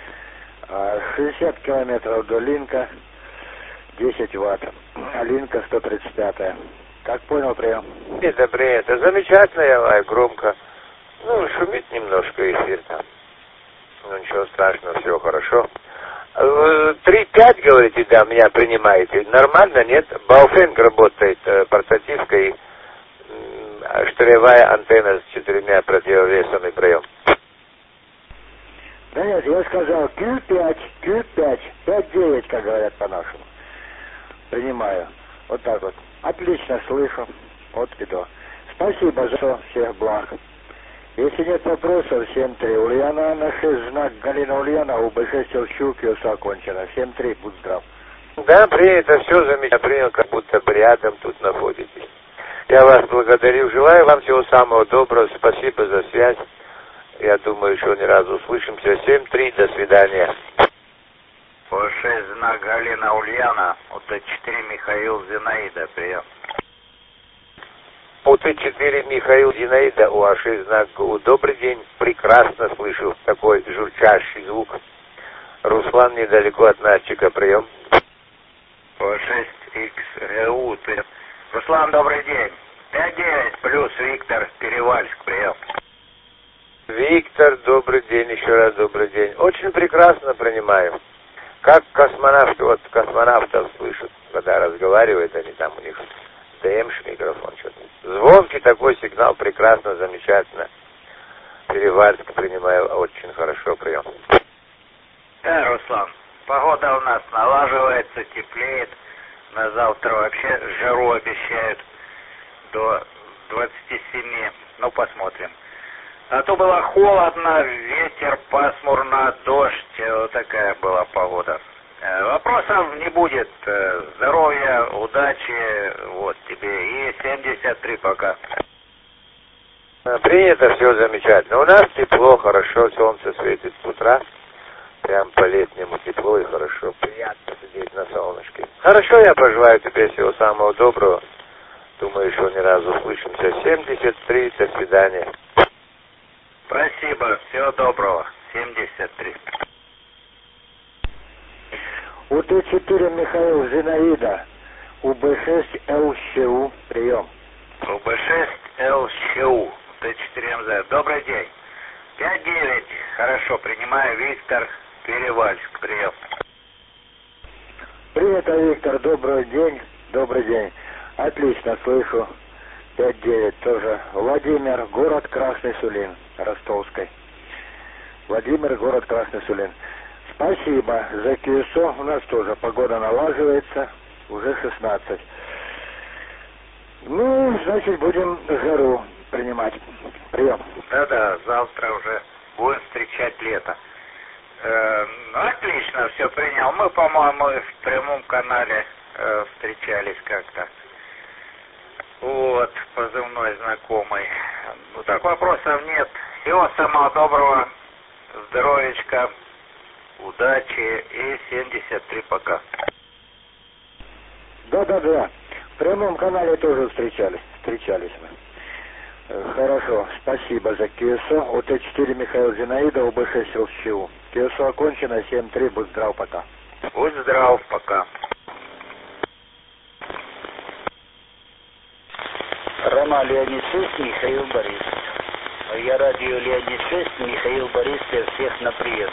60 километров до Линка, 10 ватт. Алинка 135. Как понял, прием? Это принято. Замечательно, я лаю, громко. Ну, шумит немножко эфир там. Ну, ничего страшного, все хорошо. 3-5, говорите, да, меня принимаете. Нормально, нет? Baofeng работает, портативка и штыревая антенна с 4 противовесами, прием. Да нет, я сказал Q5, 5-9, как говорят по-нашему. Принимаю. Вот так вот. Отлично слышу. От и до. Спасибо за все, всех благ. Если нет вопросов, 7-3. Ульяна на 6, знак Галина Ульяна, УБ6 ЛЩУ, все окончено. 7-3, будь здрав. Да, принято, все замечательно, принял, как будто рядом тут находитесь. Я вас благодарю, желаю вам всего самого доброго, спасибо за связь. Я думаю, еще не раз услышимся. 7-3, до свидания. УА6 знак Галина Ульяна, УТ4 Михаил Зинаида, прием. УТ4 Михаил Зинаида, УА6 знак ГУ. Добрый день, прекрасно слышу такой журчащий звук. Руслан, недалеко от Нарчика, прием. УА6ХГУ, Руслан, добрый день. 5-9 плюс Виктор, Перевальск, прием. Виктор, добрый день, еще раз добрый день. Очень прекрасно принимаю. Как космонавты, вот космонавтов слышат, когда разговаривают, они там у них ДМш микрофон что-то. Звонкий такой сигнал, прекрасно, замечательно. Перевальск принимаю очень хорошо, прием. Руслан, погода у нас налаживается, теплеет. На завтра вообще жару обещают до 27. Ну, посмотрим. А то было холодно, ветер, пасмурно, дождь. Вот такая была погода. Вопросов не будет. Здоровья, удачи, вот тебе. И 73 пока. Принято, все замечательно. У нас тепло, хорошо, солнце светит с утра. Прям по-летнему тепло и хорошо. Приятно сидеть на солнышке. Хорошо, я пожелаю тебе всего самого доброго. Думаю, еще не раз услышимся. 73, до свидания. Спасибо, всего доброго. 73. УТ4 Михаил Зинаида, УБ6 ЛЩУ, прием. УБ6 ЛЩУ, Т4 МЗ. Добрый день. 5-9, хорошо, принимаю. Виктор, Перевальск, прием. Принято, Виктор, добрый день. Добрый день. Отлично, слышу. 5-9 тоже. Владимир, город Красный Сулин, Ростовской. Владимир, город Красный Сулин. Спасибо за QSO. У нас тоже погода налаживается. Уже 16. Ну, значит, будем жару принимать. Прием. Да-да, завтра уже будем встречать лето. Ну, отлично, все принял. Мы, по-моему, в прямом канале встречались как-то. Вот, позывной знакомый. Ну, так вопросов нет. Всего самого доброго, здоровечка, удачи и 73 пока. Да. В прямом канале тоже встречались мы. Хорошо, спасибо за QSO. ОТ-4 Михаил Зинаидов, ОБ-6 ЛЧУ. QSO окончено, 7-3, будь здрав, пока. Будь здрав, пока. Рома Леонид 6, Михаил Борис. Я радио Леонид 6, Михаил Борис, всех на прием.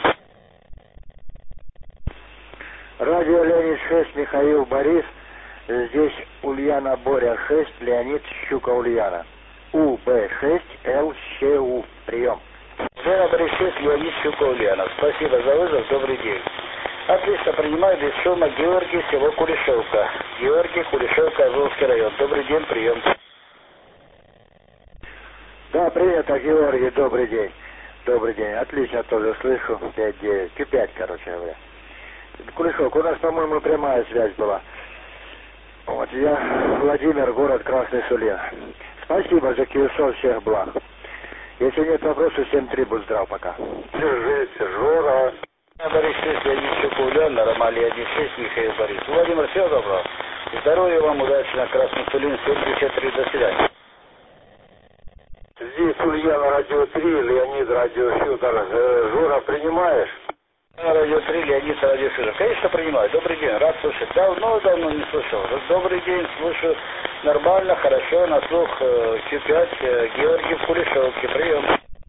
Радио Леонид 6, Михаил Борис. Здесь Ульяна Боря 6, Леонид Щука Ульяна. УБ6 ЛЩУ. Прием. Ульяна Борис 6, Леонид Щука Ульяна. Спасибо за вызов, добрый день. Отлично, принимаю без шума. Георгий, село Кулешевка. Георгий, Кулешевка, Азовский район. Добрый день, прием. Да, принято, Георгий, добрый день. Добрый день, отлично, тоже слышу. 5-9, Q5, короче говоря. Кулешевка, у нас, по-моему, прямая связь была. Вот, я Владимир, город Красный Сулин. Спасибо за QSO, всех благ. Если нет вопросов, 7-3, будь здрав, пока. Держись, Жора. Борис 6, Леонид Щука Ульяна, Рома Леонид 6, Михаил Борис. Владимир, всего доброго. Здоровья вам, удачи на Красный Сулин, 73, до свидания. Здесь Ульяна, радио 3, Леонид, радио Федор. Жора, принимаешь? Радио 3, Леонид, радио Федор. Конечно, принимаю. Добрый день, рад слышать. Давно не слышал. Добрый день, слышу нормально, хорошо, на слух Q5, Георгий в Кулешевке. Прием.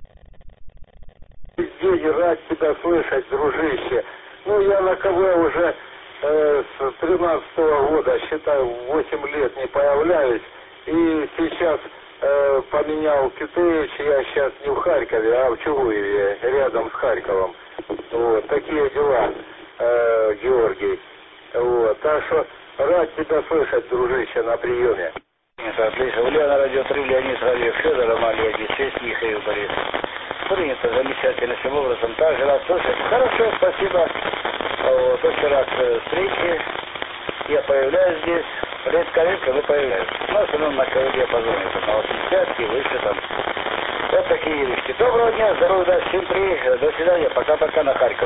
День, рад тебя слышать, дружище. Ну, я на КВ уже с 13-го года, считаю, 8 лет не появляюсь. И сейчас поменял Китеевич, я сейчас не в Харькове, а в Чугуеве, рядом с Харьковом. Вот, такие дела, Георгий. Вот, так что рад тебя слышать, дружище, на приеме. Это отлично. Ульяна, радио 3, Леонид, радио Федор, Рома Леонид 6, Михаил Борис. Принято, замечательно, всем образом. Также рад слышать. Хорошо, спасибо. Вот, очень рад встрече. Я появляюсь здесь. Редко, но появляюсь. Ну, в основном на диапазоне. На 80 и выше там. Вот такие вещи. Доброго дня, здоровья, удачи, всем привет. До свидания, пока-пока на Харьков.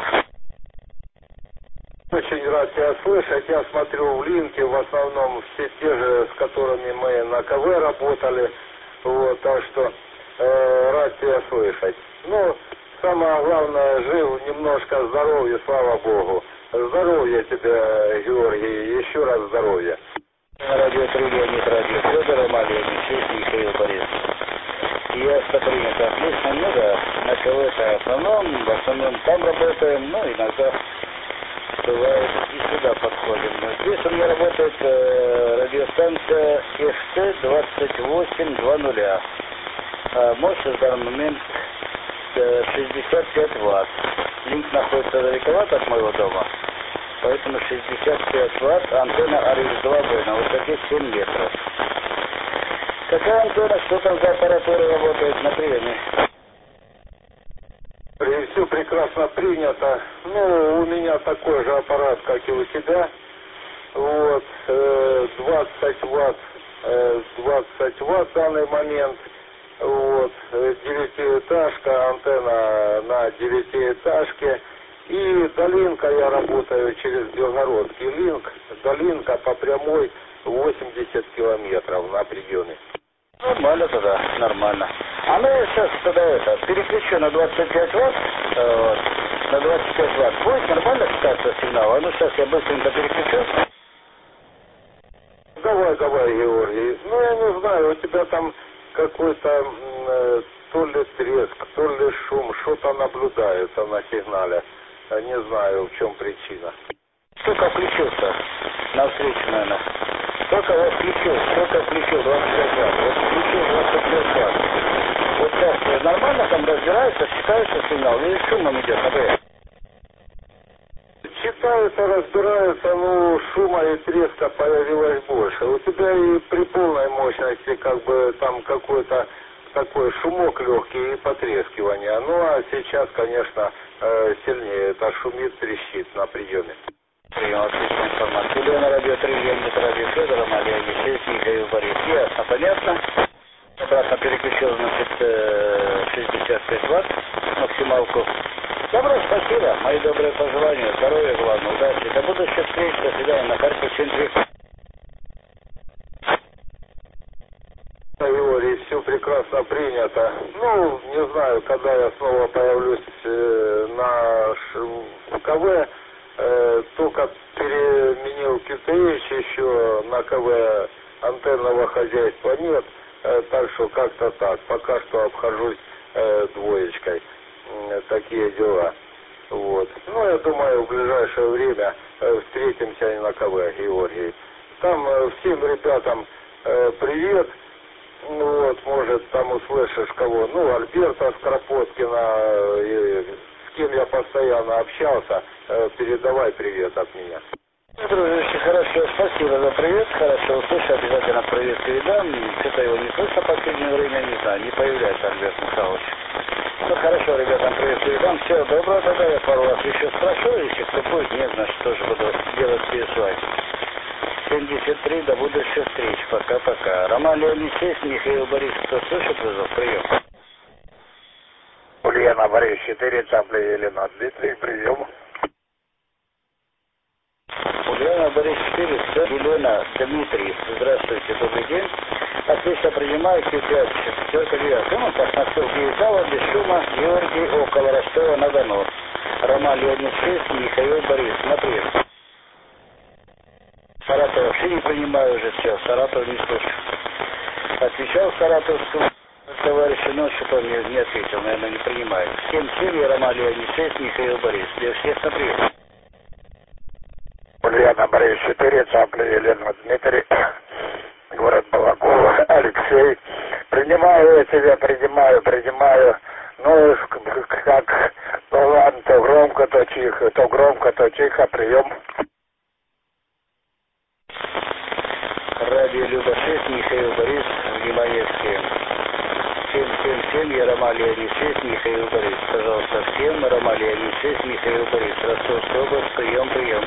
Очень рад тебя слышать. Я смотрю в линке, в основном все те же, с которыми мы на КВ работали. Вот, так что рад тебя слышать. Ну, самое главное, жив, немножко здоровья, слава Богу. Здоровья тебе, Георгий, еще раз здоровья. Радио 3, Леонид, радио Федор, Рома Леонид 6, Михаил Борис. Ясно, принято, отлично. Ну да, на КВ-то в основном там работаем, но иногда бывает и сюда подходим. Здесь у меня работает радиостанция FT2820. Мощность в данный момент 65 Вт. Линк находится далековато от моего дома, поэтому 65 Вт, антенна RX2B на высоте 7 метров. Какая антенна, что там за аппаратура работает на приеме? Все прекрасно принято. Ну, у меня такой же аппарат, как и у тебя. Вот, 20 Вт в данный момент. Вот, 9-этажка, антенна на 9-этажке. И долинка, я работаю через Белгородский линк. Долинка по прямой 80 километров на приеме. Нормально тогда, нормально. А ну я сейчас тогда переключу на 25 Вт. Вот, на 25 Вт. Будет нормально читаться сигнал? А ну сейчас я быстренько переключу. Давай, Георгий. Ну, я не знаю, у тебя там какой-то то ли треск, то ли шум, что-то наблюдается на сигнале. Не знаю, в чем причина. Только включился навстречу, наверное. Только включил 25 Вт. Вот включил 25 Вт. Вот сейчас нормально там разбирается, считается сигнал, или шумом идет, например. разбираются, ну, шума и треска появилось больше. У тебя и при полной мощности, как бы, там какой-то такой шумок легкий и потрескивание. Ну, а сейчас, конечно, сильнее. Это шумит, трещит на приеме. Прием, отличная информация. Лена, радио 3, Леонид, радио Федора, Малия, Елисей, Михаил, Борис. Ясно, понятно. Обратно переключил, значит, 65 ватт максималку. Добро, спасибо. Мои добрые пожелания. Здоровья, главное, удачи. До будущих встреч. До свидания. На Харьков 73. Теории все прекрасно принято. Ну, не знаю, когда я снова появлюсь на КВ, только переменил QTH, еще на КВ антенного хозяйства нет, так что как-то так. Пока что обхожусь двоечкой. Такие дела. Вот. Ну, я думаю, в ближайшее время встретимся и на КВ, Георгий. Там всем ребятам привет. Ну вот, может, там услышишь кого. Ну, Альберта Скоропоткина, с кем я постоянно общался, передавай привет от меня. Дружище, хорошо, спасибо за привет, хорошо, услышу, обязательно привет передам. Что-то его не слышно в последнее время, не знаю, не появляется Альберт Михайлович. Ну, хорошо, ребятам привет передам. Всего доброго, тогда я пару раз еще спрошу, если кто будет, нет, значит, тоже буду делать пересылать. 73, до будущих встреч. Пока-пока. Роман Леонидович, Михаил Борис, кто слышит вызов? Прием. Ульяна Борис 4, Цапля Елена Дмитрий, прием. Ульяна Борис 4, все, Елена Дмитрий. Здравствуйте, добрый день. Отлично принимаю, Q5, 4-9. Ну, так, на ссылке Исава, без шума, Георгий, около Ростова-на-Дону. Роман Леонидович, Михаил Борис, смотри. Саратов вообще не принимаю уже все, Саратов не слышу. Отвечал Саратовскому товарищу, но что-то он не ответил, наверное, не принимает. 7-7, я Роман Леонидович, Михаил Борис. Для всех на прием. Ульяна Борис 4, Цапля Елена Дмитрий, город Балакова, Алексей. Принимаю я тебя, принимаю. Ну, как, ну ладно, то громко, то тихо, прием. Радио Люба 6, Михаил Борис, внимание всем. 777, я Роман Леонидович, Михаил Борис. Пожалуйста, всем, Роман Леонидович, Михаил Борис. Ростовская область, прием.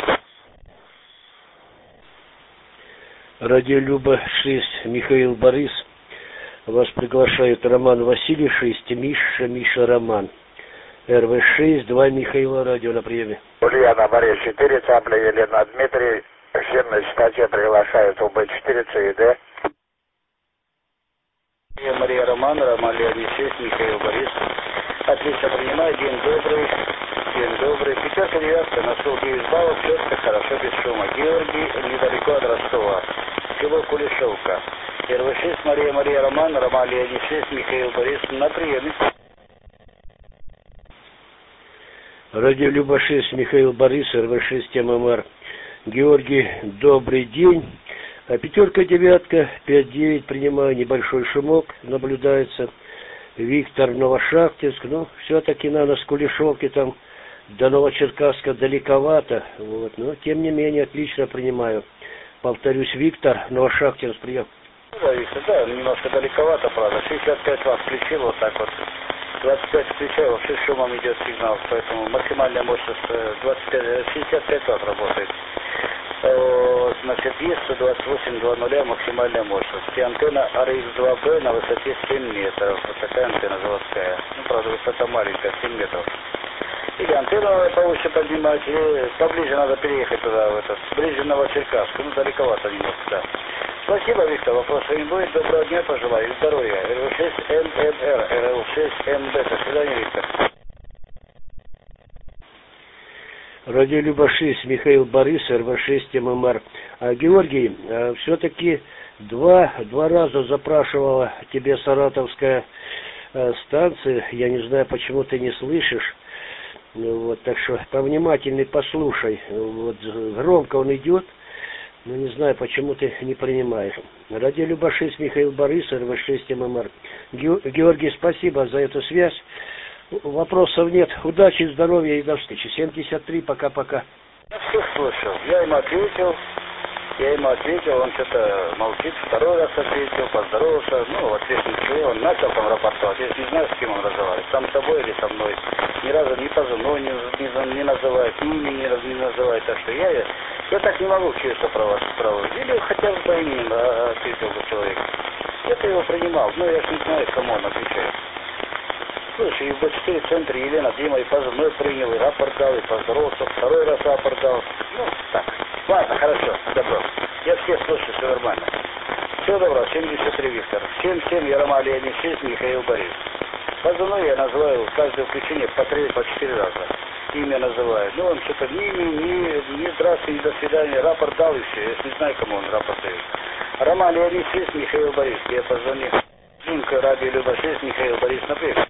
Радио Люба 6, Михаил Борис. Вас приглашают Роман Василий 6, Миша Роман. РВ6, 2 Михаила, радио на приеме. Ульяна Борис 4, Цапля Елена Дмитрий. Всем на частоте приглашают УБ4 ЦИД. Я Мария Роман Леонидович, Михаил Борис. Отлично принимаю, день добрый. 5-9 на ссылке из баллов, четко, хорошо, без шума. Георгий, недалеко от Ростова. Село Кулешовка. РВ6, Мария Роман Леонидович, Михаил Борис, на приеме. Радио Люба 6, Михаил Борис, РВ6, ММР. Георгий, добрый день. 5-9, 5-9, принимаю, небольшой шумок, наблюдается. Виктор, Новошахтинск, ну, все-таки на Кулешовке там до Новочеркасска далековато, вот, но тем не менее, отлично принимаю. Повторюсь, Виктор, Новошахтинск, прием. Да, Виктор, да, немножко далековато, правда, 65 вас включил, вот так вот. 25 включаю, вообще с шумом идет сигнал, поэтому максимальная мощность 65 Вт работает. Значит, есть 128,2 максимальная мощность. И антенна RX2B на высоте 7 метров. Вот такая антенна заводская. Ну, правда, высота маленькая, 7 метров. Или антенну повыше поднимать, или поближе надо переехать туда, ближе Новочеркасску. Ну, далековато немножко, да. Спасибо, Виктор, вопросов не будет. Доброго дня, пожелаю. И здоровья. РВ6МНР, РЛ6МД. До свидания, Виктор. Радио Люба 6, Михаил Борис, РВ6, ММР. Георгий, все-таки два раза запрашивала тебе саратовская станция. Я не знаю, почему ты не слышишь. Вот, так что повнимательней послушай. Вот, громко он идет, но не знаю, почему ты не принимаешь. Радио Люба 6, Михаил Борис, РВ6, ММР. Георгий, спасибо за эту связь. Вопросов нет. Удачи, здоровья и до встречи. 73, пока-пока. Я всех слышал. Я ему ответил, он что-то молчит, второй раз ответил, поздоровался, ну, в ответ ничего, он начал там рапортовать, я не знаю, с кем он разговаривает, сам с собой или со мной, ни разу ни позывной не называет, имя не называет, так что я так не могу честно проводить, или хотя бы по имени ответил бы человек. Это его принимал, но я же не знаю, кому он отвечает. Слушай, и в Б4 центре Елена Дима и позывной принял, и рапорт дал, и поздоровался, второй раз рапорт дал. Ну, так. Ладно, хорошо, добро. Я всех слушаю, все нормально. Все добро, 73 Виктор. 77 Ярма Леонид 6 Михаил Борис. Позывной я называю в каждое включение по 3-4 раза. Имя называю. Ну, он что-то ни здравствуйте, ни до свидания. Рапорт дал и все. Я не знаю, кому он рапорт дает. Рома Леонид 6 Михаил Борис. Я позвонил. Димка, радио Люба 6 Михаил Борис, например.